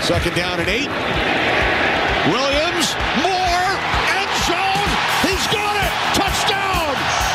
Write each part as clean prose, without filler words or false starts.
Second down and 8. Williams, Moore, end zone. He's got it. Touchdown.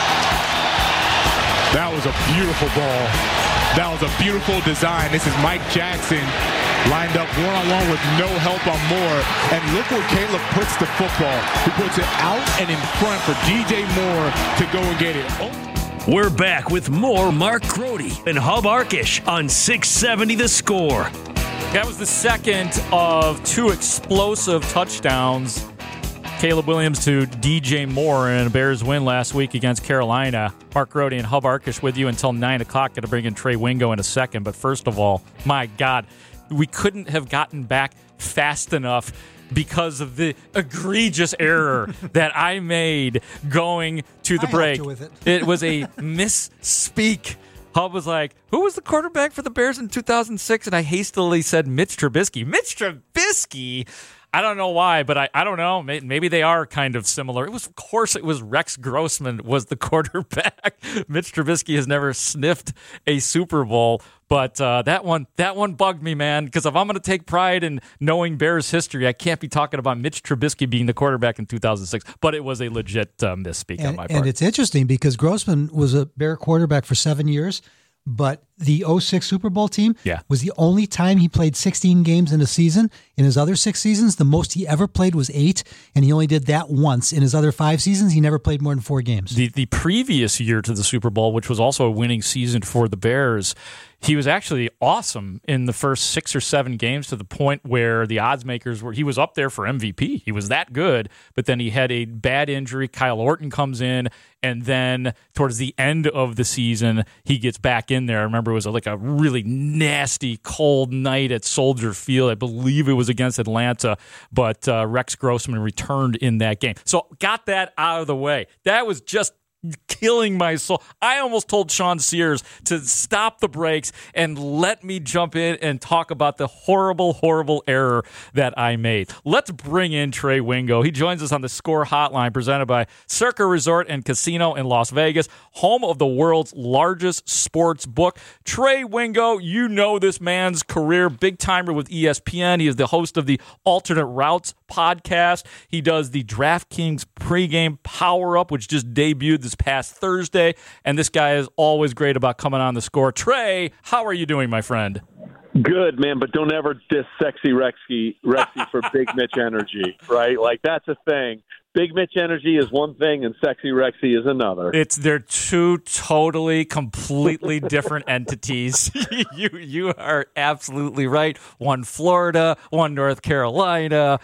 That was a beautiful ball. That was a beautiful design. This is Mike Jackson lined up one-on-one with no help on Moore. And look where Caleb puts the football. He puts it out and in front for DJ Moore to go and get it. We're back with more Mark Grote and Hub Arkish on 670 The Score. That was the second of two explosive touchdowns. Caleb Williams to DJ Moore in a Bears win last week against Carolina. Mark Grote and Hub Arkish with you until 9 o'clock. Going to bring in Trey Wingo in a second. But first of all, my God, we couldn't have gotten back fast enough because of the egregious error that I made going to the break. It was a misspeak. Hub was like, who was the quarterback for the Bears in 2006? And I hastily said Mitch Trubisky. Mitch Trubisky? I don't know why, but I don't know. Maybe they are kind of similar. Of course, it was Rex Grossman was the quarterback. Mitch Trubisky has never sniffed a Super Bowl. But that one bugged me, man, because if I'm going to take pride in knowing Bears history, I can't be talking about Mitch Trubisky being the quarterback in 2006. But it was a legit misspeak on my part. And it's interesting because Grossman was a Bear quarterback for 7 years, but the 06 Super Bowl team was the only time he played 16 games in a season. In his other 6 seasons, the most he ever played was 8, and he only did that once. In his other 5 seasons, he never played more than 4 games. The previous year to the Super Bowl, which was also a winning season for the Bears, he was actually awesome in the first 6 or 7 games to the point where the odds makers he was up there for MVP. He was that good, but then he had a bad injury. Kyle Orton comes in, and then towards the end of the season, he gets back in there. I remember it was like a really nasty, cold night at Soldier Field. I believe it was against Atlanta, but Rex Grossman returned in that game. So got that out of the way. That was just killing my soul. I almost told Sean Sears to stop the brakes and let me jump in and talk about the horrible, horrible error that I made. Let's bring in Trey Wingo. He joins us on the Score Hotline presented by Circa Resort and Casino in Las Vegas, home of the world's largest sports book. Trey Wingo, you know this man's career, big timer with ESPN. He is the host of the Alternate Routes podcast. He does the DraftKings pregame Power Up, which just debuted this past Thursday, and this guy is always great about coming on the Score. Trey, how are you doing, my friend? Good, man, but don't ever diss Sexy Rexy for Big Mitch energy, right? Like, that's a thing. Big Mitch energy is one thing, and Sexy Rexy is another. They're two totally, completely different entities. You are absolutely right. One Florida, one North Carolina.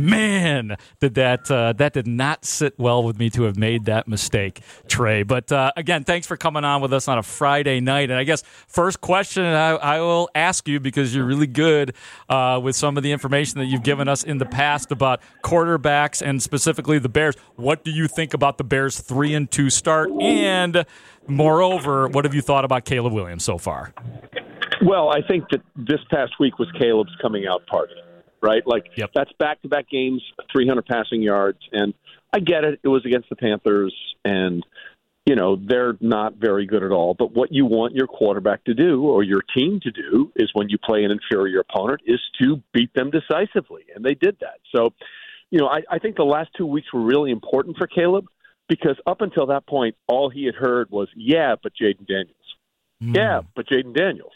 Man, that did not sit well with me to have made that mistake, Trey. But again, thanks for coming on with us on a Friday night. And I guess first question I will ask you, because you're really good with some of the information that you've given us in the past about quarterbacks and specifically the Bears. What do you think about the Bears' 3-2 start? And moreover, what have you thought about Caleb Williams so far? Well, I think that this past week was Caleb's coming out party, right? Like, That's back-to-back games, 300 passing yards, and I get it. It was against the Panthers, and, you know, they're not very good at all. But what you want your quarterback to do, or your team to do, is when you play an inferior opponent, is to beat them decisively, and they did that. So, you know, I think the last 2 weeks were really important for Caleb because up until that point, all he had heard was, yeah, but Jaden Daniels. Yeah, but Jaden Daniels.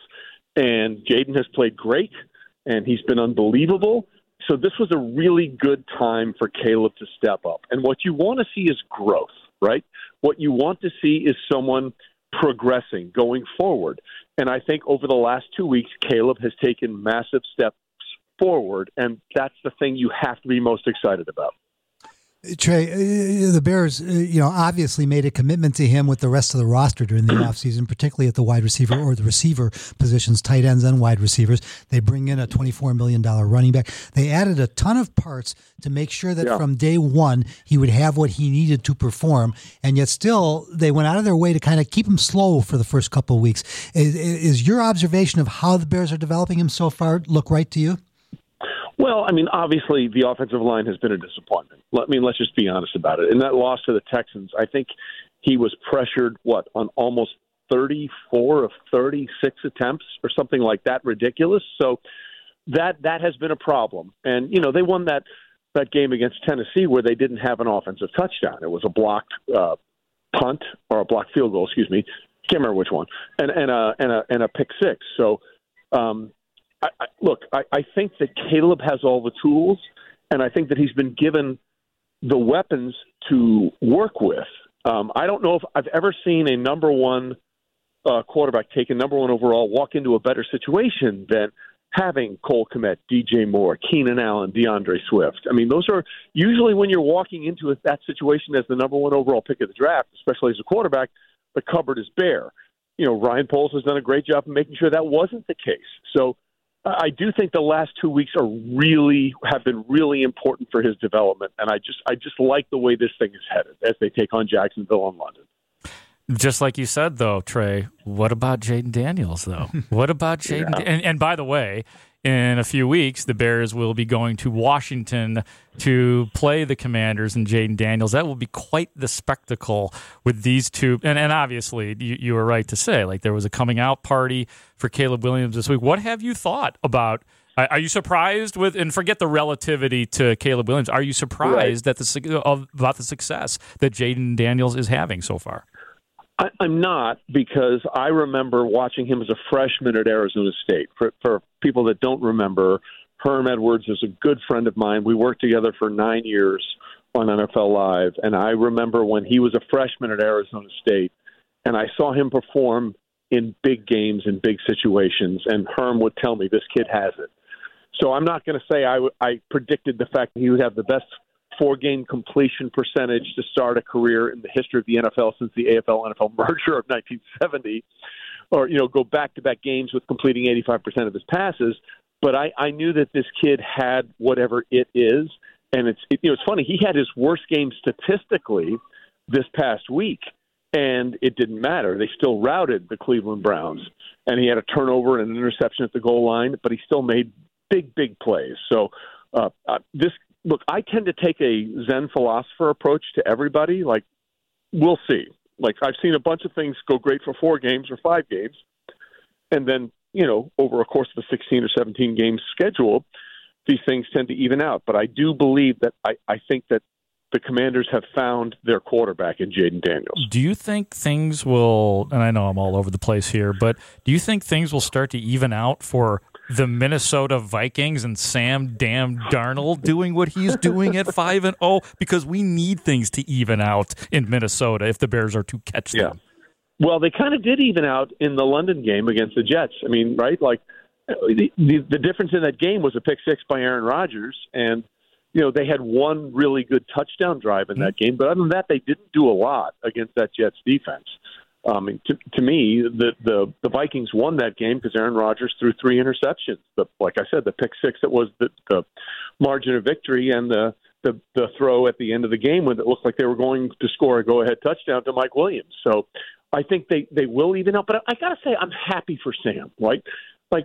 And Jaden has played great, and he's been unbelievable. So this was a really good time for Caleb to step up. And what you want to see is growth, right? What you want to see is someone progressing, going forward. And I think over the last 2 weeks, Caleb has taken massive steps forward, and that's the thing you have to be most excited about. Trey, the Bears, obviously made a commitment to him with the rest of the roster during the offseason, particularly at the wide receiver or the receiver positions, tight ends and wide receivers. They bring in a $24 million running back. They added a ton of parts to make sure that from day one he would have what he needed to perform, and yet still they went out of their way to kind of keep him slow for the first couple of weeks. Is your observation of how the Bears are developing him so far look right to you? Well, I mean, obviously the offensive line has been a disappointment. Let's just be honest about it. In that loss to the Texans, I think he was pressured, on almost 34 of 36 attempts or something like that, ridiculous. So that has been a problem. And, they won that game against Tennessee where they didn't have an offensive touchdown. It was a blocked punt or a blocked field goal, excuse me. Can't remember which one. And a pick six. So, I think that Caleb has all the tools, and I think that he's been given the weapons to work with. I don't know if I've ever seen a number one quarterback taken number one overall walk into a better situation than having Cole Kmet, DJ Moore, Keenan Allen, DeAndre Swift. I mean, those are usually when you're walking into that situation as the number one overall pick of the draft, especially as a quarterback, the cupboard is bare. Ryan Poles has done a great job of making sure that wasn't the case. So I do think the last 2 weeks have been really important for his development, and I just like the way this thing is headed as they take on Jacksonville and London. Just like you said, though, Trey, what about Jayden Daniels, though? What about Jayden? Yeah. And by the way, in a few weeks, the Bears will be going to Washington to play the Commanders and Jayden Daniels. That will be quite the spectacle with these two. And obviously, you were right to say, like, there was a coming out party for Caleb Williams this week. What have you thought about? Are you surprised with, and forget the relativity to Caleb Williams, are you surprised about the success that Jayden Daniels is having so far? I'm not, because I remember watching him as a freshman at Arizona State. For people that don't remember, Herm Edwards is a good friend of mine. We worked together for 9 years on NFL Live, and I remember when he was a freshman at Arizona State, and I saw him perform in big games and big situations, and Herm would tell me, this kid has it. So I'm not going to say I predicted the fact that he would have the best four-game completion percentage to start a career in the history of the NFL since the AFL-NFL merger of 1970, or, go back-to-back games with completing 85% of his passes. But I knew that this kid had whatever it is. And it's funny, he had his worst game statistically this past week, and it didn't matter. They still routed the Cleveland Browns, and he had a turnover and an interception at the goal line, but he still made big plays. So Look, I tend to take a Zen philosopher approach to everybody. Like, we'll see. Like, I've seen a bunch of things go great for 4 games or 5 games. And then, over a course of a 16 or 17 game schedule, these things tend to even out. But I do believe that I think that the Commanders have found their quarterback in Jayden Daniels. Do you think things will, and I know I'm all over the place here, but do you think things will start to even out for the Minnesota Vikings and Sam Darnold doing what he's doing at 5-0? Because we need things to even out in Minnesota if the Bears are to catch them. Well, they kind of did even out in the London game against the Jets. I mean, right? Like, the difference in that game was a pick six by Aaron Rodgers, and they had one really good touchdown drive in that game. But other than that, they didn't do a lot against that Jets defense. To me, the Vikings won that game because Aaron Rodgers threw 3 interceptions. But like I said, the pick six that was the margin of victory, and the throw at the end of the game when it looked like they were going to score a go-ahead touchdown to Mike Williams. So I think they will even out. But I got to say, I'm happy for Sam. Right? Like,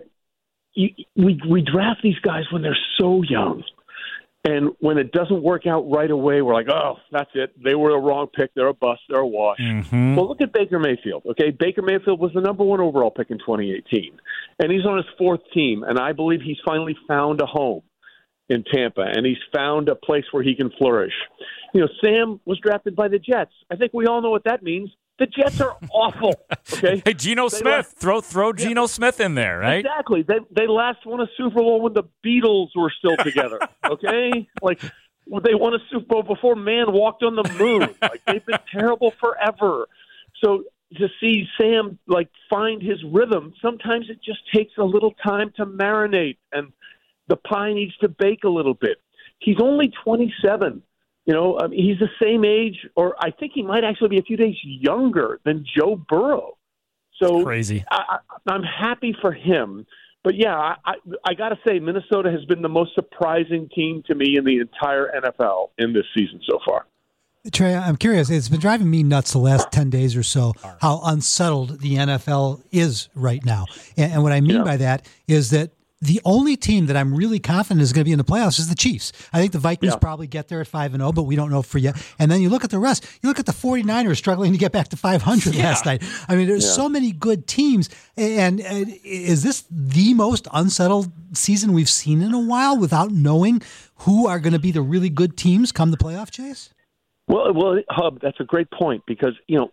we draft these guys when they're so young. And when it doesn't work out right away, we're like, oh, that's it. They were a wrong pick. They're a bust. They're a wash. Mm-hmm. Well, look at Baker Mayfield. Okay, Baker Mayfield was the number 1 overall pick in 2018. And he's on his 4th team. And I believe he's finally found a home in Tampa. And he's found a place where he can flourish. Sam was drafted by the Jets. I think we all know what that means. The Jets are awful. Okay. Hey, Geno Smith, throw Geno Smith in there, right? Exactly. They last won a Super Bowl when the Beatles were still together. Okay, like they won a Super Bowl before man walked on the moon. Like, they've been terrible forever. So to see Sam find his rhythm, sometimes it just takes a little time to marinate, and the pie needs to bake a little bit. He's only 27. He's the same age, or I think he might actually be a few days younger than Joe Burrow. So crazy. I'm happy for him. But, yeah, I got to say, Minnesota has been the most surprising team to me in the entire NFL in this season so far. Trey, I'm curious. It's been driving me nuts the last 10 days or so how unsettled the NFL is right now. And what I mean by that is that The only team that I'm really confident is going to be in the playoffs is the Chiefs. I think the Vikings probably get there at 5-0, but we don't know for yet. And then you look at the rest. You look at the 49ers struggling to get back to 500 last night. I mean, there's so many good teams. And is this the most unsettled season we've seen in a while without knowing who are going to be the really good teams come the playoff chase? Well, Hub, that's a great point because,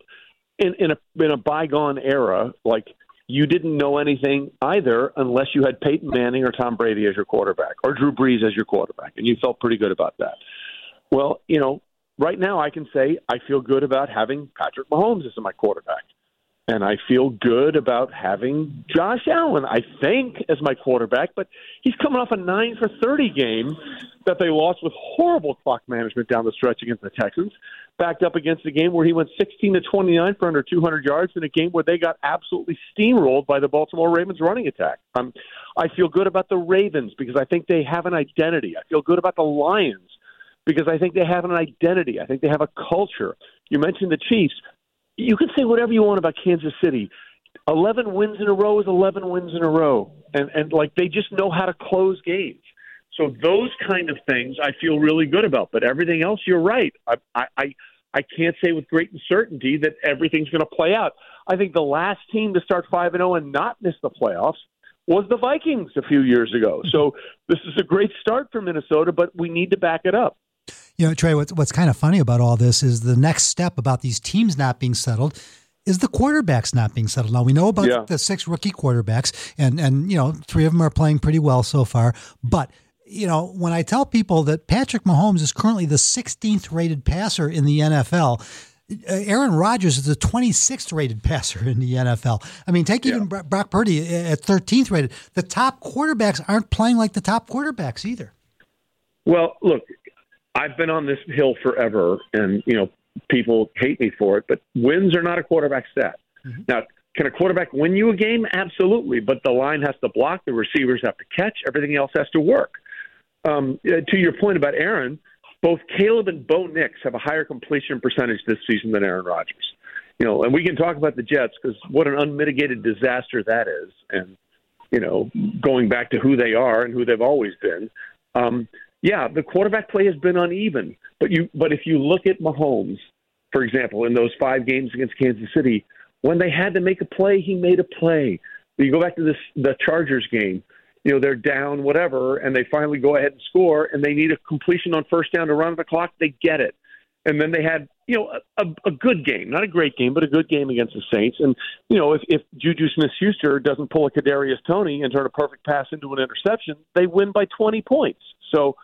in a bygone era, like, you didn't know anything either unless you had Peyton Manning or Tom Brady as your quarterback or Drew Brees as your quarterback, and you felt pretty good about that. Well, right now I can say I feel good about having Patrick Mahomes as my quarterback, and I feel good about having Josh Allen, I think, as my quarterback, but he's coming off a 9 for 30 game that they lost with horrible clock management down the stretch against the Texans, backed up against a game where he went 16 to 29 for under 200 yards in a game where they got absolutely steamrolled by the Baltimore Ravens running attack. I feel good about the Ravens because I think they have an identity. I feel good about the Lions because I think they have an identity. I think they have a culture. You mentioned the Chiefs. You can say whatever you want about Kansas City. 11 wins in a row is 11 wins in a row. And like, they just know how to close games. So those kind of things I feel really good about. But everything else, you're right. I can't say with great certainty that everything's going to play out. I think the last team to start 5-0 and not miss the playoffs was the Vikings a few years ago. So this is a great start for Minnesota, but we need to back it up. Trey, what's kind of funny about all this is the next step about these teams not being settled is the quarterbacks not being settled. Now, we know about the 6 rookie quarterbacks, and 3 of them are playing pretty well so far. But, when I tell people that Patrick Mahomes is currently the 16th rated passer in the NFL, Aaron Rodgers is the 26th rated passer in the NFL. I mean, take even Brock Purdy at 13th rated. The top quarterbacks aren't playing like the top quarterbacks either. Well, look, I've been on this hill forever, and, people hate me for it, but wins are not a quarterback stat. Mm-hmm. Now, can a quarterback win you a game? Absolutely, but the line has to block, the receivers have to catch, everything else has to work. To your point about Aaron, both Caleb and Bo Nix have a higher completion percentage this season than Aaron Rodgers. And we can talk about the Jets because what an unmitigated disaster that is, and going back to who they are and who they've always been. The quarterback play has been uneven, but if you look at Mahomes, for example, in those 5 games against Kansas City, when they had to make a play, he made a play. You go back to the Chargers game. They're down, whatever, and they finally go ahead and score, and they need a completion on first down to run the clock. They get it. And then they had, a good game, not a great game, but a good game against the Saints. And, if Juju Smith-Schuster doesn't pull a Kadarius Toney and turn a perfect pass into an interception, they win by 20 points. So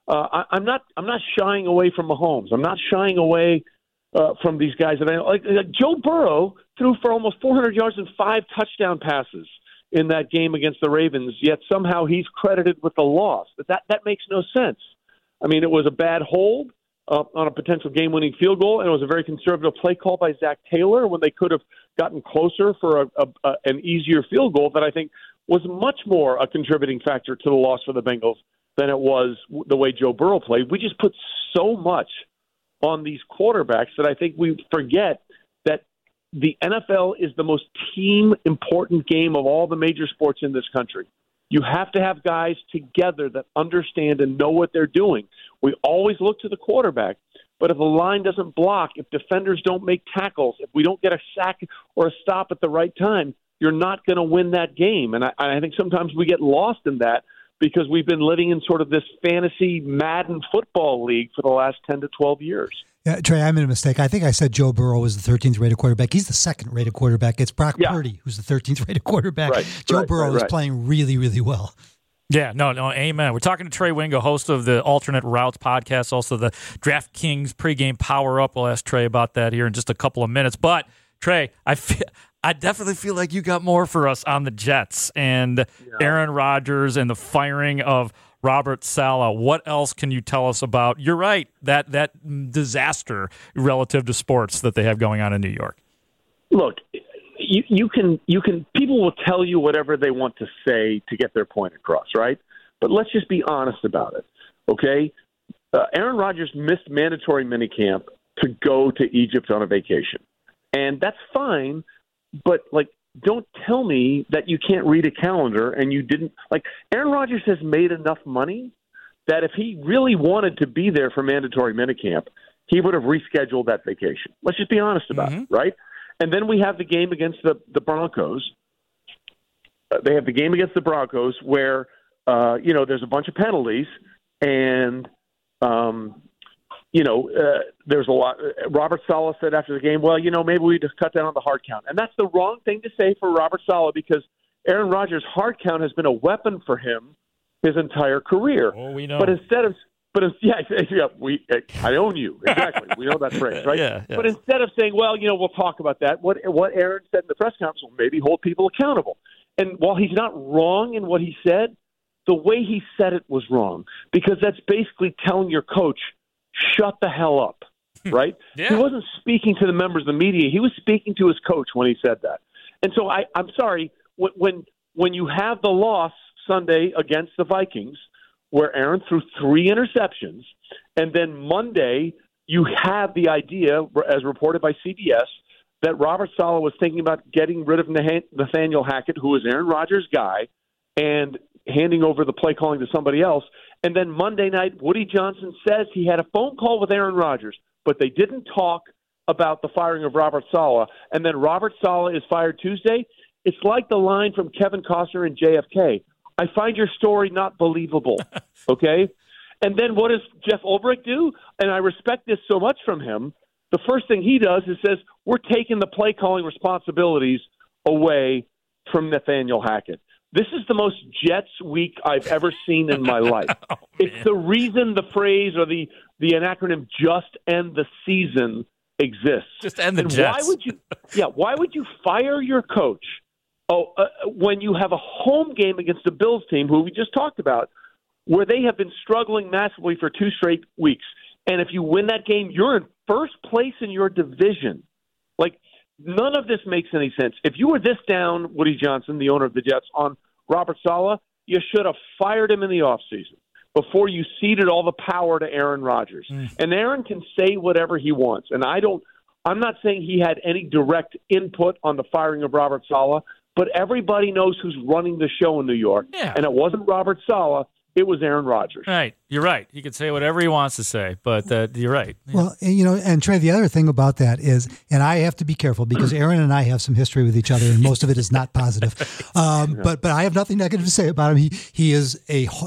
I'm not shying away from Mahomes. I'm not shying away from these guys. And like Joe Burrow threw for almost 400 yards and 5 touchdown passes in that game against the Ravens, yet somehow he's credited with the loss. That makes no sense. I mean, it was a bad hold on a potential game-winning field goal, and it was a very conservative play call by Zach Taylor when they could have gotten closer for an easier field goal that I think was much more a contributing factor to the loss for the Bengals than it was the way Joe Burrow played. We just put so much on these quarterbacks that I think we forget that the NFL is the most team-important game of all the major sports in this country. You have to have guys together that understand and know what they're doing. We always look to the quarterback, but if the line doesn't block, if defenders don't make tackles, if we don't get a sack or a stop at the right time, you're not going to win that game. And I think sometimes we get lost in that because we've been living in sort of this fantasy Madden football league for the last 10 to 12 years. Yeah, Trey, I made a mistake. I think I said Joe Burrow was the 13th rated quarterback. He's the 2nd rated quarterback. It's Brock Purdy who's the 13th rated quarterback. Joe Burrow is playing really, really well. Yeah, no, amen. We're talking to Trey Wingo, host of the Alternate Routes podcast, also the DraftKings pregame power up. We'll ask Trey about that here in just a couple of minutes. But Trey, I definitely feel like you got more for us on the Jets and Aaron Rodgers and the firing of Robert Saleh. What else can you tell us about? You're right, that disaster relative to sports that they have going on in New York. Look, you can people will tell you whatever they want to say to get their point across, right? But let's just be honest about it, okay? Aaron Rodgers missed mandatory minicamp to go to Egypt on a vacation, and that's fine. But like don't tell me that you can't read a calendar and you didn't. Like, Aaron Rodgers has made enough money that if he really wanted to be there for mandatory minicamp, he would have rescheduled that vacation. Let's just be honest about it, right? And then we have the game against the Broncos. They have the game against the Broncos where, there's a bunch of penalties and, there's a lot. Robert Saleh said after the game, well, maybe we just cut down on the hard count. And that's the wrong thing to say for Robert Saleh because Aaron Rodgers' hard count has been a weapon for him his entire career. Oh, we know. But instead of I own you. Exactly. We know that phrase, right? Yeah. But instead of saying, well, we'll talk about that, what Aaron said in the press conference will maybe hold people accountable. And while he's not wrong in what he said, the way he said it was wrong because that's basically telling your coach, shut the hell up, right? Yeah. He wasn't speaking to the members of the media. He was speaking to his coach when he said that. And so I'm sorry, when you have the loss Sunday against the Vikings where Aaron threw 3 interceptions, and then Monday you have the idea, as reported by CBS, that Robert Saleh was thinking about getting rid of Nathaniel Hackett, who was Aaron Rodgers' guy, and handing over the play calling to somebody else. And then Monday night, Woody Johnson says he had a phone call with Aaron Rodgers, but they didn't talk about the firing of Robert Saleh. And then Robert Saleh is fired Tuesday. It's like the line from Kevin Costner in JFK. I find your story not believable, okay? And then what does Jeff Ulbrich do? And I respect this so much from him. The first thing he does is says, we're taking the play calling responsibilities away from Nathaniel Hackett. This is the most Jets week I've ever seen in my life. It's the reason the phrase or the acronym "Just End the Season" exists. Just end the Jets. Why would you fire your coach when you have a home game against the Bills team, who we just talked about, where they have been struggling massively for 2 straight weeks? And if you win that game, you're in first place in your division. Like, none of this makes any sense. If you were this down, Woody Johnson, the owner of the Jets, on Robert Saleh, you should have fired him in the offseason before you ceded all the power to Aaron Rodgers. And Aaron can say whatever he wants. And I'm not saying he had any direct input on the firing of Robert Saleh, but everybody knows who's running the show in New York. Yeah. And it wasn't Robert Saleh. It was Aaron Rodgers. Right. You're right. He can say whatever he wants to say, but you're right. Well, and Trey, the other thing about that is, and I have to be careful because Aaron and I have some history with each other, and most of it is not positive. But I have nothing negative to say about him. He's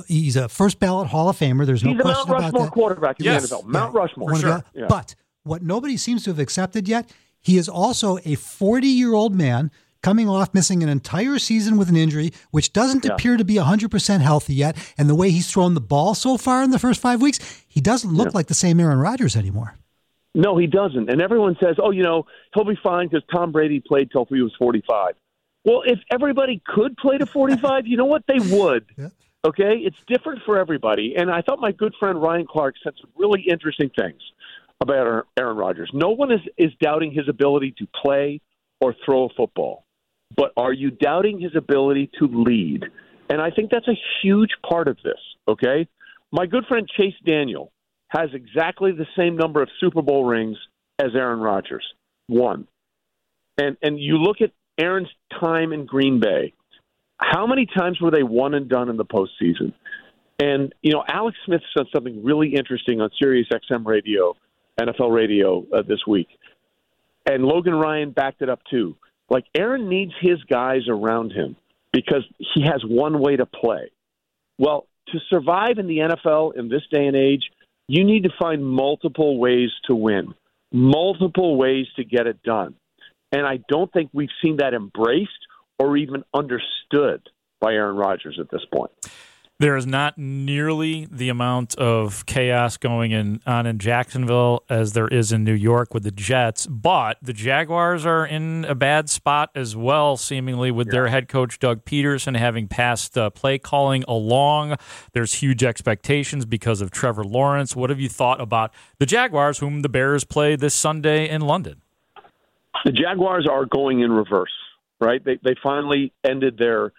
a first ballot Hall of Famer. There's no question about that. He's a Mount Rushmore quarterback in the NFL. Mount Rushmore. Sure. Yeah. But what nobody seems to have accepted yet, he is also a 40-year-old man coming off missing an entire season with an injury, which doesn't appear to be 100% healthy yet. And the way he's thrown the ball so far in the first 5 weeks, he doesn't look like the same Aaron Rodgers anymore. No, he doesn't. And everyone says, he'll be fine because Tom Brady played till he was 45. Well, if everybody could play to 45, you know what? They would. Yeah. Okay? It's different for everybody. And I thought my good friend Ryan Clark said some really interesting things about Aaron Rodgers. No one is doubting his ability to play or throw a football. But are you doubting his ability to lead? And I think that's a huge part of this, okay? My good friend Chase Daniel has exactly the same number of Super Bowl rings as Aaron Rodgers, 1. And you look at Aaron's time in Green Bay, how many times were they one and done in the postseason? And, Alex Smith said something really interesting on Sirius XM radio, NFL radio this week. And Logan Ryan backed it up too. Like, Aaron needs his guys around him because he has one way to play. Well, to survive in the NFL in this day and age, you need to find multiple ways to win, multiple ways to get it done. And I don't think we've seen that embraced or even understood by Aaron Rodgers at this point. There is not nearly the amount of chaos going on in Jacksonville as there is in New York with the Jets, but the Jaguars are in a bad spot as well, seemingly, with their head coach Doug Peterson having passed play calling along. There's huge expectations because of Trevor Lawrence. What have you thought about the Jaguars, whom the Bears play this Sunday in London? The Jaguars are going in reverse, right? They finally ended their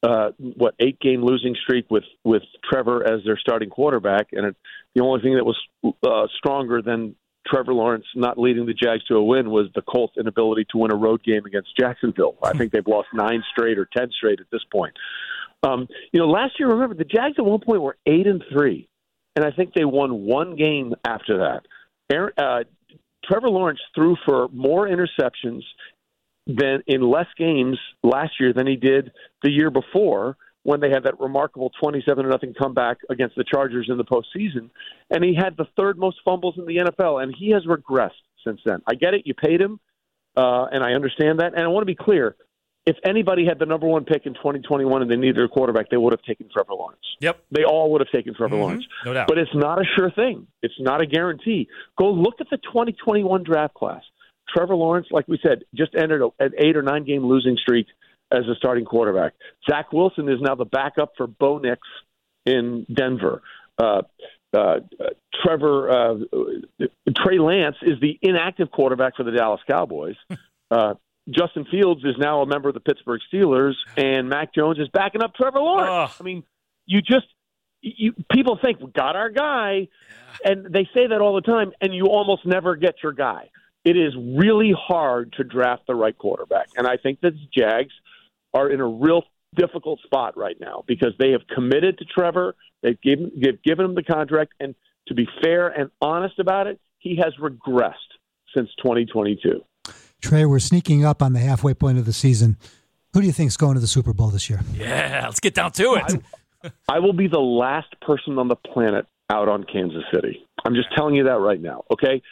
8-game losing streak with Trevor as their starting quarterback, and the only thing that was stronger than Trevor Lawrence not leading the Jags to a win was the Colts' inability to win a road game against Jacksonville. I think they've lost 9 straight or 10 straight at this point. Last year, remember, the Jags at one point were 8-3, and I think they won 1 game after that. Trevor Lawrence threw for more interceptions than in less games last year than he did the year before, when they had that remarkable 27-0 comeback against the Chargers in the postseason. And he had the 3rd most fumbles in the NFL, and he has regressed since then. I get it. You paid him, and I understand that. And I want to be clear. If anybody had the number 1 pick in 2021 and they needed a quarterback, they would have taken Trevor Lawrence. Yep. They all would have taken Trevor Lawrence. No doubt. But it's not a sure thing. It's not a guarantee. Go look at the 2021 draft class. Trevor Lawrence, like we said, just entered an 8 or 9 game losing streak as a starting quarterback. Zach Wilson is now the backup for Bo Nix in Denver. Trey Lance is the inactive quarterback for the Dallas Cowboys. Justin Fields is now a member of the Pittsburgh Steelers, and Mac Jones is backing up Trevor Lawrence. I mean, people think, we got our guy, and they say that all the time, and you almost never get your guy. It is really hard to draft the right quarterback, and I think that the Jags are in a real difficult spot right now because they have committed to Trevor. They've given him the contract, and to be fair and honest about it, he has regressed since 2022. Trey, we're sneaking up on the halfway point of the season. Who do you think is going to the Super Bowl this year? Yeah, let's get down to it. I will be the last person on the planet out on Kansas City. I'm just telling you that right now, okay?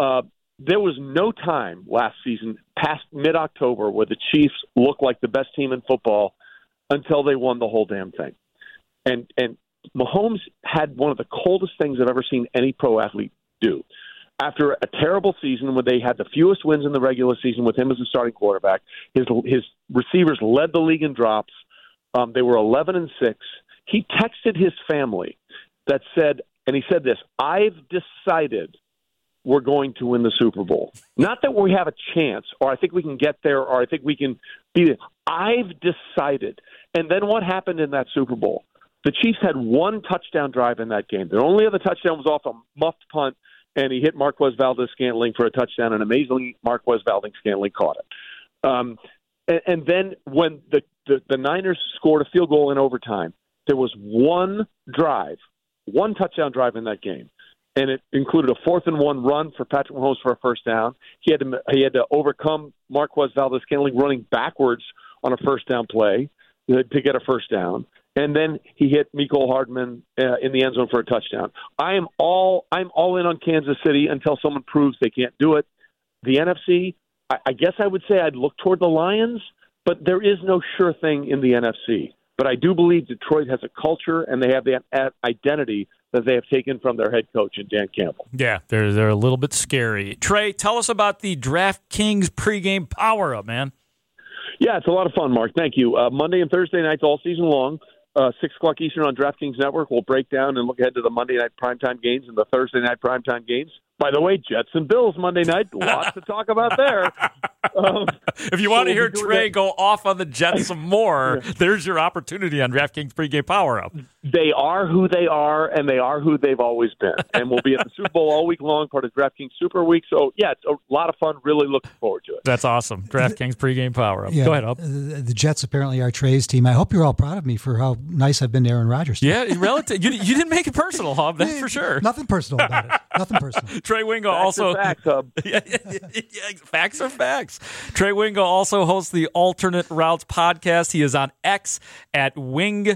There was no time last season past mid-October where the Chiefs looked like the best team in football until they won the whole damn thing. And Mahomes had one of the coldest things I've ever seen any pro athlete do. After a terrible season when they had the fewest wins in the regular season with him as a starting quarterback, his receivers led the league in drops. They were 11-6. He texted his family that said, and he said this, "I've decided we're going to win the Super Bowl. Not that we have a chance, or I think we can get there, or I think we can beat it. I've decided." And then what happened in that Super Bowl? The Chiefs had 1 touchdown drive in that game. Their only other touchdown was off a muffed punt, and he hit Marquez Valdes-Scantling for a touchdown, and amazingly, Marquez Valdes-Scantling caught it. And then when the Niners scored a field goal in overtime, there was 1 drive, 1 touchdown drive in that game. And it included a 4th-and-1 run for Patrick Mahomes for a first down. He had to overcome Marquez Valdes-Scantling running backwards on a first down play to get a first down. And then he hit Mecole Hardman in the end zone for a touchdown. I'm all in on Kansas City until someone proves they can't do it. The NFC, I guess I would say I'd look toward the Lions, but there is no sure thing in the NFC. But I do believe Detroit has a culture, and they have that identity that they have taken from their head coach, Dan Campbell. Yeah, they're a little bit scary. Trey, tell us about the DraftKings pregame power-up, man. Yeah, it's a lot of fun, Mark. Thank you. Monday and Thursday nights all season long, 6 o'clock Eastern on DraftKings Network. We'll break down and look ahead to the Monday night primetime games and the Thursday night primetime games. By the way, Jets and Bills Monday night, lots to talk about there. If you want to hear Trey go off on the Jets some more, there's your opportunity on DraftKings pregame power-up. They are who they are, and they are who they've always been. And we'll be at the Super Bowl all week long, part of DraftKings Super Week. So, yeah, it's a lot of fun. Really looking forward to it. That's awesome. DraftKings pregame power-up. Yeah, go ahead, Hub. The Jets apparently are Trey's team. I hope you're all proud of me for how nice I've been to Aaron Rodgers. Yeah, relative. You didn't make it personal, Hub. That's for sure. Nothing personal about it. Nothing personal. Trey Wingo Facts also. Facts, Hub. Yeah, facts are facts. Trey Wingo also hosts the Alternate Routes podcast. He is on X at WingoZ,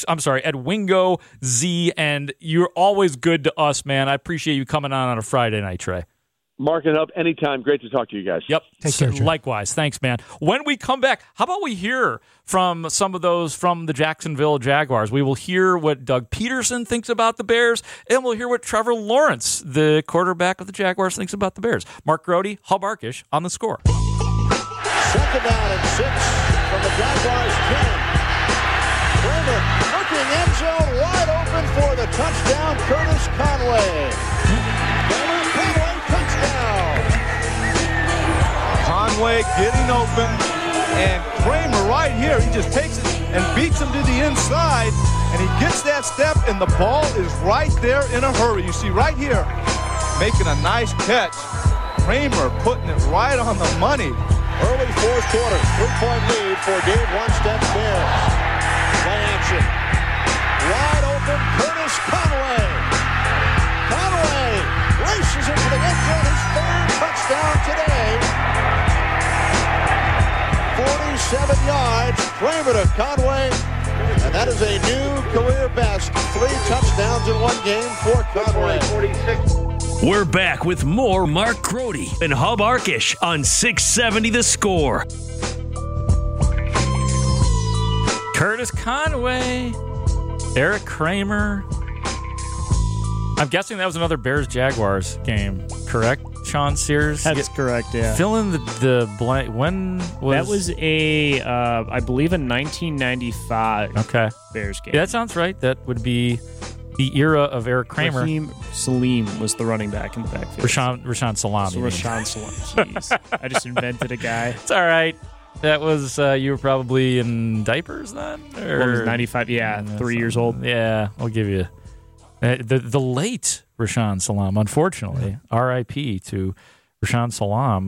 and you're always good to us, man. I appreciate you coming on a Friday night, Trey. Mark it up anytime. Great to talk to you guys. Yep. Take care, Trey. Likewise. Thanks, man. When we come back, how about we hear from some of those from the Jacksonville Jaguars? We will hear what Doug Peterson thinks about the Bears, and we'll hear what Trevor Lawrence, the quarterback of the Jaguars, thinks about the Bears. Mark Grody, Hub Arkish on The Score. 2nd down and 6 from the Jaguars 10. Kramer looking end zone wide open for the touchdown, Curtis Conway. Conway touchdown. Conway getting open, and Kramer right here, he just takes it and beats him to the inside, and he gets that step, and the ball is right there in a hurry. You see right here, making a nice catch. Kramer putting it right on the money. Early fourth quarter, 3-point lead for Gabe Lundstedt's Bears. Play action. Wide open, Curtis Conway. Conway races into the end zone, his third touchdown today. 47 yards, Kramer to Conway. And that is a new career best. 3 touchdowns in one game for Conway. 46. We're back with more Mark Grote and Hub Arkish on 670 The Score. Curtis Conway, Eric Kramer. I'm guessing that was another Bears-Jaguars game, correct? Sean Sears? That's correct, yeah. Fill in the blank. When was... That was I believe, a 1995 Bears game. Yeah, that sounds right. That would be the era of Eric Kramer. Raheem Salim was the running back in the backfield. Rashaan Salam. So Rashaan Salam. Jeez. I just invented a guy. It's all right. That was, you were probably in diapers then? Or... What was 95? Yeah, 3 years old. Yeah, I'll give you. The late Rashaan Salam, unfortunately. R.I.P. to Rashaan Salam.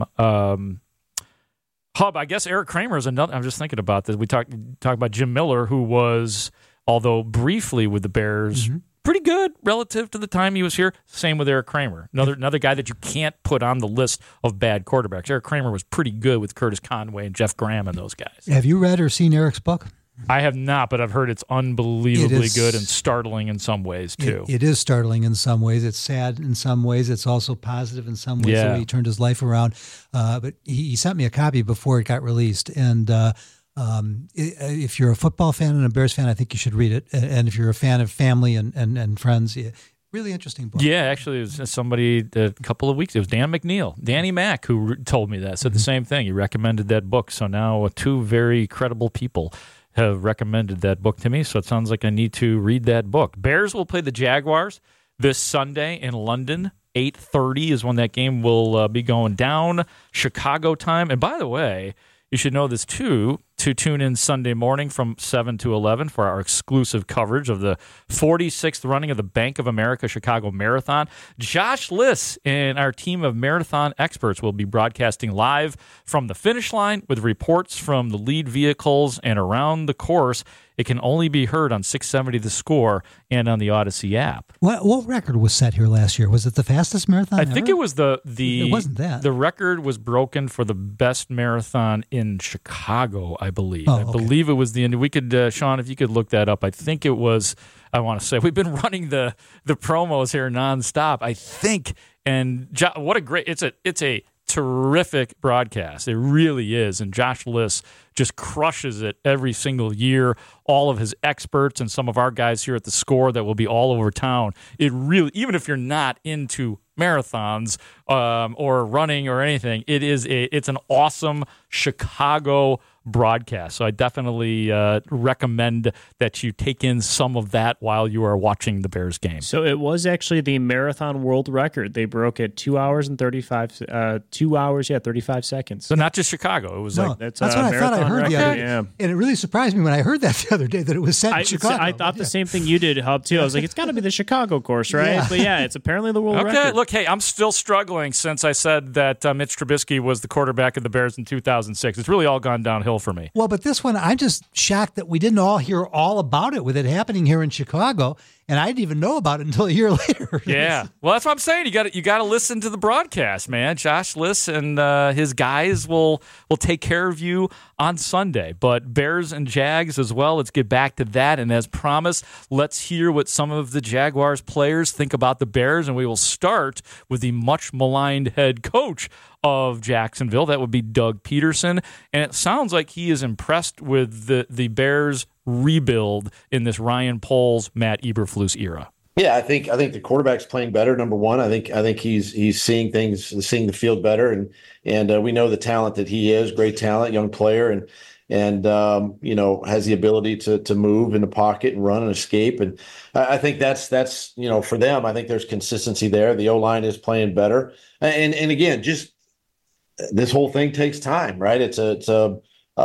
Hub, I guess Eric Kramer is another. I'm just thinking about this. We talked about Jim Miller, who was, although briefly with the Bears, pretty good relative to the time he was here. Same with Eric Kramer. Another guy that you can't put on the list of bad quarterbacks. Eric Kramer was pretty good with Curtis Conway and Jeff Graham and those guys. Have you read or seen Eric's book? I have not, but I've heard it's unbelievably good and startling in some ways, too. It is startling in some ways. It's sad in some ways. It's also positive in some ways. Yeah. So he turned his life around. But he sent me a copy before it got released. And if you're a football fan and a Bears fan, I think you should read it. And if you're a fan of family and friends, really interesting book. Yeah, actually, it was somebody a couple of weeks. It was Dan McNeil, Danny Mack, who told me that. Said the same thing. He recommended that book. So now 2 very credible people have recommended that book to me, so it sounds like I need to read that book. Bears will play the Jaguars this Sunday in London. 8:30 is when that game will be going down, Chicago time. And by the way, you should know this too, to tune in Sunday morning from 7 to 11 for our exclusive coverage of the 46th running of the Bank of America Chicago Marathon. Josh Liss and our team of marathon experts will be broadcasting live from the finish line with reports from the lead vehicles and around the course. It can only be heard on 670 The Score and on the Odyssey app. What record was set here last year? Was it the fastest marathon ever? I think it was the It wasn't that. The record was broken for the best marathon in Chicago, I believe. Oh, I believe it was the end. We could, Sean, if you could look that up. I think it was, I want to say, we've been running the promos here nonstop, I think. And what a great, it's a terrific broadcast. It really is. And Josh Liss just crushes it every single year. All of his experts and some of our guys here at The Score that will be all over town. It really, even if you're not into marathons or running or anything, it's an awesome Chicago broadcast. So I definitely recommend that you take in some of that while you are watching the Bears game. So it was actually the marathon world record. They broke it 2 hours and 35 seconds. So not just Chicago. It was that's what I thought I heard the other day. Yeah. And it really surprised me when I heard that the other day that it was set in Chicago. I thought the same thing you did, Hub, too. I was like, it's got to be the Chicago course, right? Yeah. But yeah, it's apparently the world record. Okay, look, hey, I'm still struggling since I said that Mitch Trubisky was the quarterback of the Bears in 2006. It's really all gone downhill for me. Well, but this one, I'm just shocked that we didn't all hear all about it with it happening here in Chicago, and I didn't even know about it until a year later. Yeah, well, that's what I'm saying. You got to listen to the broadcast, man. Josh Liss and his guys will take care of you on Sunday. But Bears and Jags as well. Let's get back to that. And as promised, let's hear what some of the Jaguars players think about the Bears. And we will start with the much maligned head coach of Jacksonville. That would be Doug Peterson. And it sounds like he is impressed with the Bears' rebuild in this Ryan Poles, Matt Eberflus era. Yeah, I think the quarterback's playing better. Number one, I think he's seeing the field better, and we know the talent that he is, great talent, young player, and has the ability to move in the pocket and run and escape. And I think that's for them. I think there's consistency there. The O-line is playing better, and again, just this whole thing takes time, right? It's a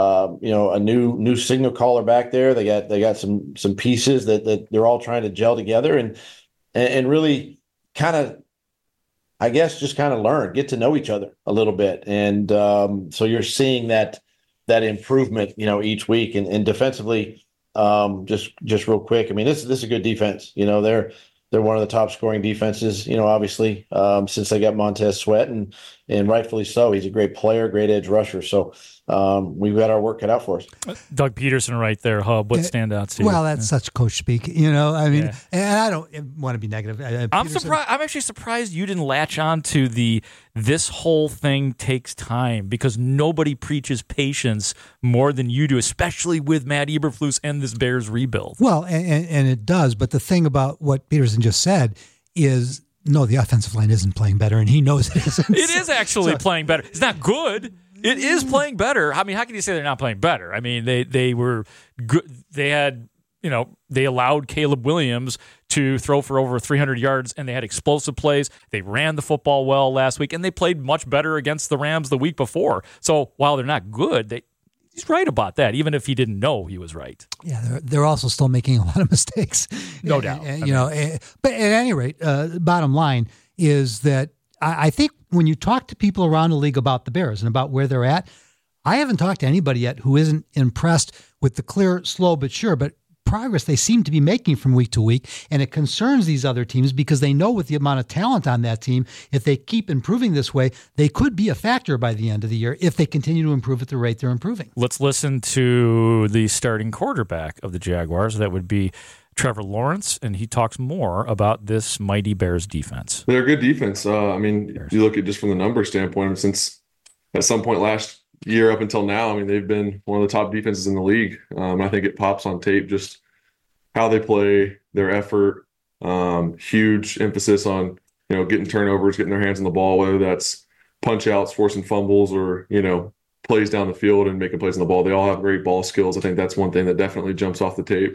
new signal caller back there. They got some pieces that they're all trying to gel together and really kind of, I guess, just kind of get to know each other a little bit. And so you're seeing that improvement, each week. And defensively, just real quick, I mean, this is a good defense. They're one of the top scoring defenses, obviously, since they got Montez Sweat, and rightfully so. He's a great player, great edge rusher. So we've got our work cut out for us. Doug Peterson right there, Hub. What standouts to you? Well, that's such coach speak, and I don't want to be negative. I'm surprised. I'm actually surprised you didn't latch on to this whole thing takes time, because nobody preaches patience more than you do, especially with Matt Eberflus and this Bears rebuild. Well, and it does, but the thing about what Peterson just said is, no, the offensive line isn't playing better, and he knows it isn't. It is actually playing better. It's not good. It is playing better. I mean, how can you say they're not playing better? I mean, they were good. They had, they allowed Caleb Williams to throw for over 300 yards, and they had explosive plays. They ran the football well last week, and they played much better against the Rams the week before. So while they're not good, he's right about that, even if he didn't know he was right. Yeah, they're also still making a lot of mistakes. No doubt. But at any rate, bottom line is that I think when you talk to people around the league about the Bears and about where they're at, I haven't talked to anybody yet who isn't impressed with the clear, slow but sure, but progress they seem to be making from week to week. And it concerns these other teams because they know with the amount of talent on that team, if they keep improving this way, they could be a factor by the end of the year if they continue to improve at the rate they're improving. Let's listen to the starting quarterback of the Jaguars. That would be Trevor Lawrence, and he talks more about this mighty Bears defense. They're a good defense. You look at just from the number standpoint, since at some point last year up until now, they've been one of the top defenses in the league. I think it pops on tape just how they play, their effort, huge emphasis on, getting turnovers, getting their hands on the ball, whether that's punch outs, forcing fumbles, or, plays down the field and making plays on the ball. They all have great ball skills. I think that's one thing that definitely jumps off the tape.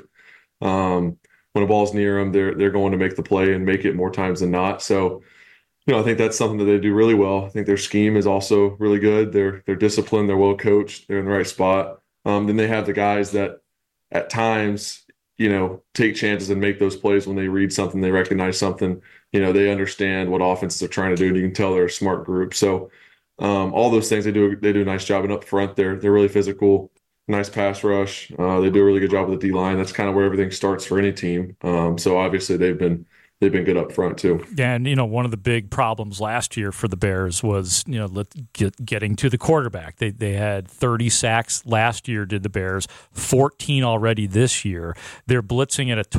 When a ball's near them, they're going to make the play and make it more times than not. So, I think that's something that they do really well. I think their scheme is also really good. They're disciplined. They're well coached. They're in the right spot. Then they have the guys that at times, take chances and make those plays when they read something, they recognize something. They understand what offenses are trying to do, and you can tell they're a smart group. So all those things they do a nice job. And up front, they're really physical. Nice pass rush. They do a really good job with the D-line. That's kind of where everything starts for any team. So obviously they've been good up front too. Yeah, and one of the big problems last year for the Bears was getting to the quarterback. They had 30 sacks last year. Did the Bears 14 already this year? They're blitzing at a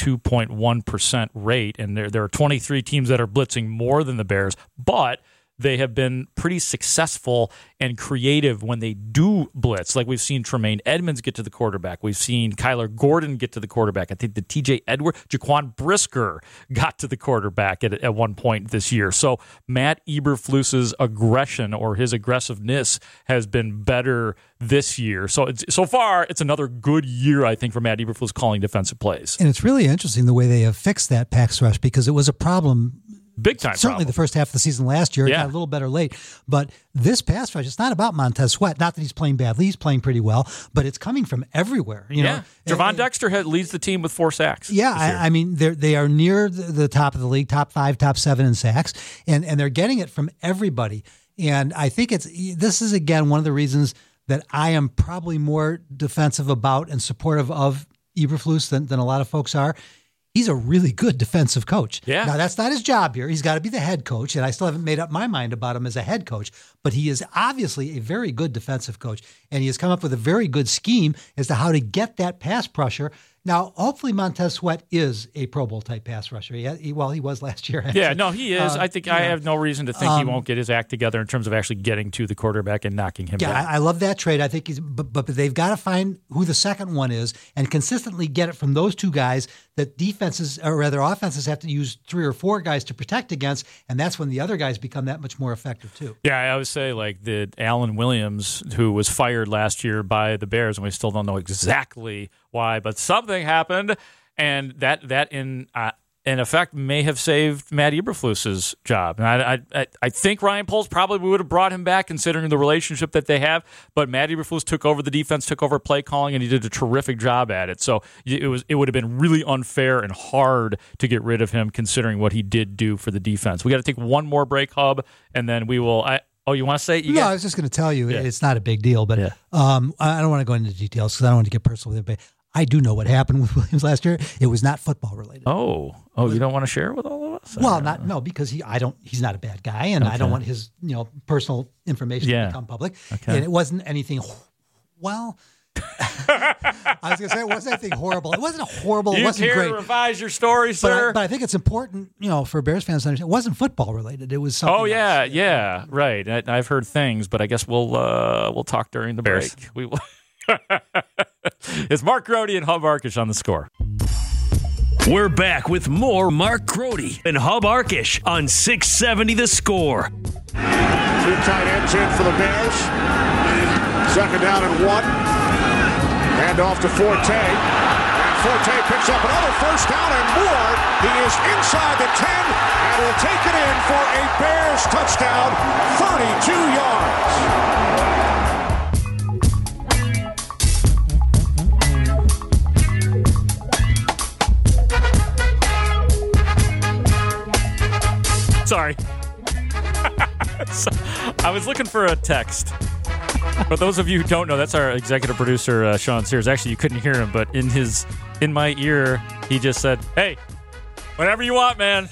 22.1% rate, and there are 23 teams that are blitzing more than the Bears, but they have been pretty successful and creative when they do blitz. Like we've seen Tremaine Edmonds get to the quarterback. We've seen Kyler Gordon get to the quarterback. I think the TJ Edwards, Jaquan Brisker got to the quarterback at one point this year. So Matt Eberflus's aggression or his aggressiveness has been better this year. So far, it's another good year, I think, for Matt Eberflus calling defensive plays. And it's really interesting the way they have fixed that pass rush, because it was a problem. Big time. Certainly the first half of the season last year. It got a little better late. But this pass rush, it's not about Montez Sweat. Not that he's playing badly. He's playing pretty well. But it's coming from everywhere. Javon Dexter leads the team with 4 sacks. Yeah, they are near the top of the league, top 5, top 7 in sacks. And they're getting it from everybody. And I think this is, again, one of the reasons that I am probably more defensive about and supportive of Eberflus than a lot of folks are. He's a really good defensive coach. Yeah. Now, that's not his job here. He's got to be the head coach, and I still haven't made up my mind about him as a head coach. But he is obviously a very good defensive coach, and he has come up with a very good scheme as to how to get that pass pressure. Now, hopefully Montez Sweat is a Pro Bowl-type pass rusher. He was last year. Actually. Yeah, no, he is. I think I have no reason to think he won't get his act together in terms of actually getting to the quarterback and knocking him down. Yeah, I love that trade. I think but they've got to find who the second one is and consistently get it from those two guys that offenses have to use 3 or 4 guys to protect against, and that's when the other guys become that much more effective too. Yeah, I always say the Alan Williams, who was fired last year by the Bears, and we still don't know exactly why, but something happened, and that in in effect, may have saved Matt Eberflus's job. And I think Ryan Poles probably would have brought him back, considering the relationship that they have. But Matt Eberflus took over the defense, took over play calling, and he did a terrific job at it. So it would have been really unfair and hard to get rid of him, considering what he did do for the defense. We got to take one more break, Hub, and then we will. You want to say? I was just going to tell you it's not a big deal, but I don't want to go into details because I don't want to get personal with it. But I do know what happened with Williams last year. It was not football related. Oh, you don't want to share it with all of us? Well, because he's not a bad guy, and I don't want his personal information to become public. Okay. And it wasn't anything. Well, I was going to say it wasn't anything horrible. It wasn't horrible. It wasn't great. To revise your story, sir? But I think it's important, for Bears fans to understand. It wasn't football related. It was something. Oh yeah, right. I've heard things, but I guess we'll talk during the break. We will. It's Mark Grote and Hub Arkish on The Score. We're back with more Mark Grote and Hub Arkish on 670 The Score. 2 tight ends in for the Bears. 2nd down and 1. Hand off to Forte. And Forte picks up another 1st down and more. He is inside the 10 and will take it in for a Bears touchdown, 32 yards. Sorry. I was looking for a text. For those of you who don't know, that's our executive producer, Sean Sears. Actually, you couldn't hear him, but in my ear, he just said, "Hey, whenever you want, man,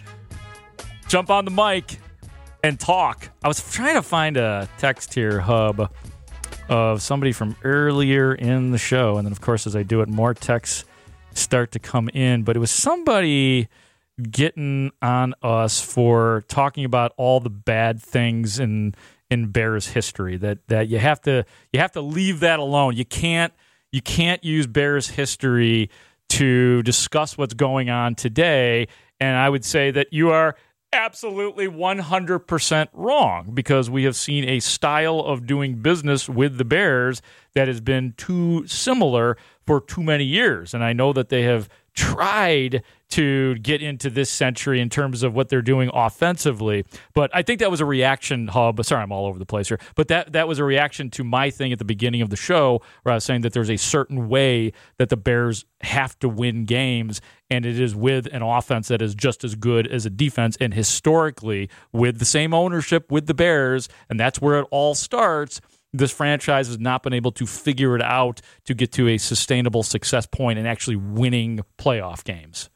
jump on the mic and talk." I was trying to find a text here, Hub, of somebody from earlier in the show. And then, of course, as I do it, more texts start to come in. But it was somebody getting on us for talking about all the bad things in Bears history, that you have to leave that alone. You can't use Bears history to discuss what's going on today. And I would say that you are absolutely 100% wrong, because we have seen a style of doing business with the Bears that has been too similar for too many years. And I know that they have tried to get into this century in terms of what they're doing offensively. But I think that was a reaction, Hub. Sorry, I'm all over the place here. But that was a reaction to my thing at the beginning of the show, where I was saying that there's a certain way that the Bears have to win games, and it is with an offense that is just as good as a defense. And historically, with the same ownership with the Bears, and that's where it all starts, this franchise has not been able to figure it out to get to a sustainable success point and actually winning playoff games.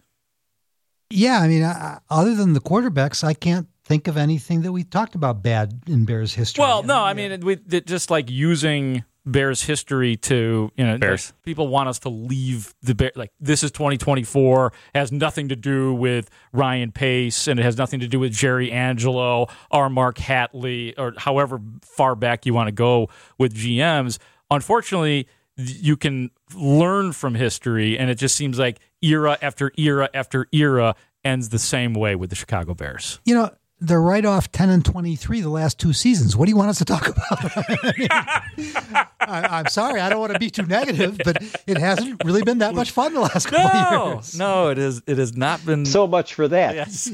Yeah, I mean, other than the quarterbacks, I can't think of anything that we talked about bad in Bears history. Well, no, I mean, we just like using Bears history to, Bears. Like, people want us to leave the Bears. Like, this is 2024, has nothing to do with Ryan Pace, and it has nothing to do with Jerry Angelo or Mark Hatley, or however far back you want to go with GMs. Unfortunately, you can learn from history, and it just seems like era after era after era ends the same way with the Chicago Bears. They're right off 10-23 the last 2 seasons. What do you want us to talk about? I'm sorry, I don't want to be too negative, but it hasn't really been that much fun the last couple of years. No, it has not been. So much for that. Yes.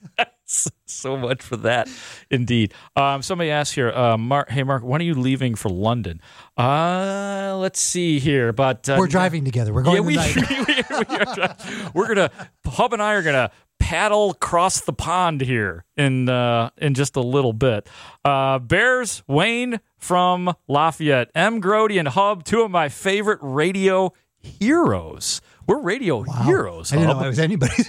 So much for that, indeed. Somebody asked here, Mark, hey, Mark, when are you leaving for London? Let's see here. But we're driving together. We're going tonight. Hub and I are going to paddle across the pond here in just a little bit. Bears, Wayne from Lafayette, M. Grote and Hub, 2 of my favorite radio heroes. We're radio heroes. I didn't know I was anybody's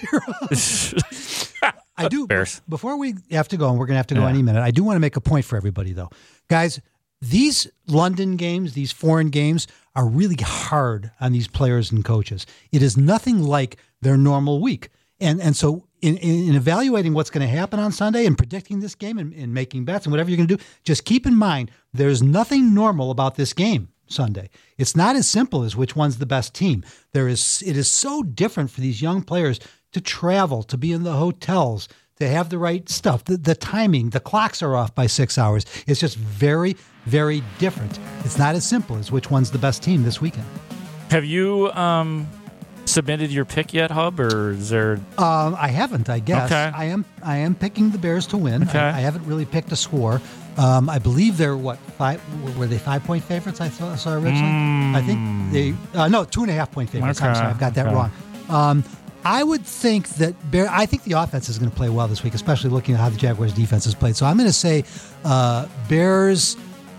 hero. I do. Bears. Before we have to go, and we're going to have to go any minute, I do want to make a point for everybody, though. Guys, these London games, these foreign games, are really hard on these players and coaches. It is nothing like their normal week. And so in evaluating what's going to happen on Sunday and predicting this game and making bets and whatever you're going to do, just keep in mind there's nothing normal about this game Sunday. It's not as simple as which one's the best team. It is so different for these young players to travel, to be in the hotels, to have the right stuff, the timing, the clocks are off by 6 hours. It's just very, very different. It's not as simple as which one's the best team this weekend. Have you submitted your pick yet, Hub, or is there? I haven't. I guess Okay. I am picking the Bears to win. Okay. I haven't really picked a score. I believe they're five? Were they 5-point favorites? I saw originally. I think they 2.5-point favorites. I'm Okay. sorry, I've got that wrong. I would think that I think the offense is going to play well this week, especially looking at how the Jaguars' defense has played. So I'm going to say Bears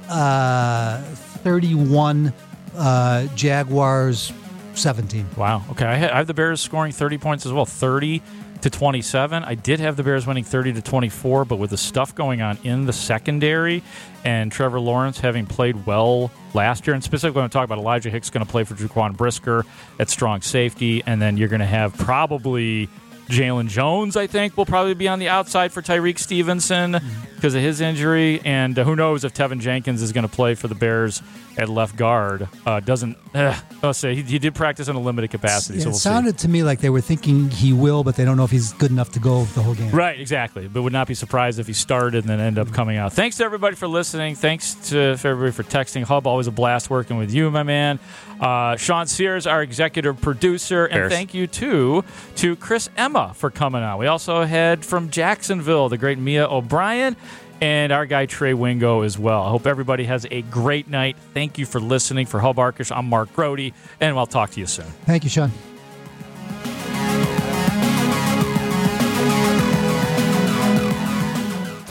31, Jaguars 17. Wow. Okay. I have the Bears scoring 30 points as well, 30-27. I did have the Bears winning 30-24, but with the stuff going on in the secondary and Trevor Lawrence having played well last year, and specifically when I talk about Elijah Hicks going to play for Jaquan Brisker at strong safety, and then you're going to have probably Jalen Jones, I think, will probably be on the outside for Tyreek Stevenson because of his injury. And who knows if Tevin Jenkins is going to play for the Bears at left guard. I'll say he did practice in a limited capacity. Yeah, so we'll it sounded to me like they were thinking he will, but they don't know if he's good enough to go the whole game. Right, exactly. But would not be surprised if he started and then end up coming out. Thanks to everybody for listening. Thanks to everybody for texting. Hub, always a blast working with you, my man. Sean Sears, our executive producer. And Bears. thank you, too, to Chris Emma for coming on. We also had from Jacksonville, the great Mia O'Brien, and our guy Trey Wingo as well. I hope everybody has a great night. Thank you for listening. For Hub Arkish, I'm Mark Grody, and I'll talk to you soon. Thank you, Sean.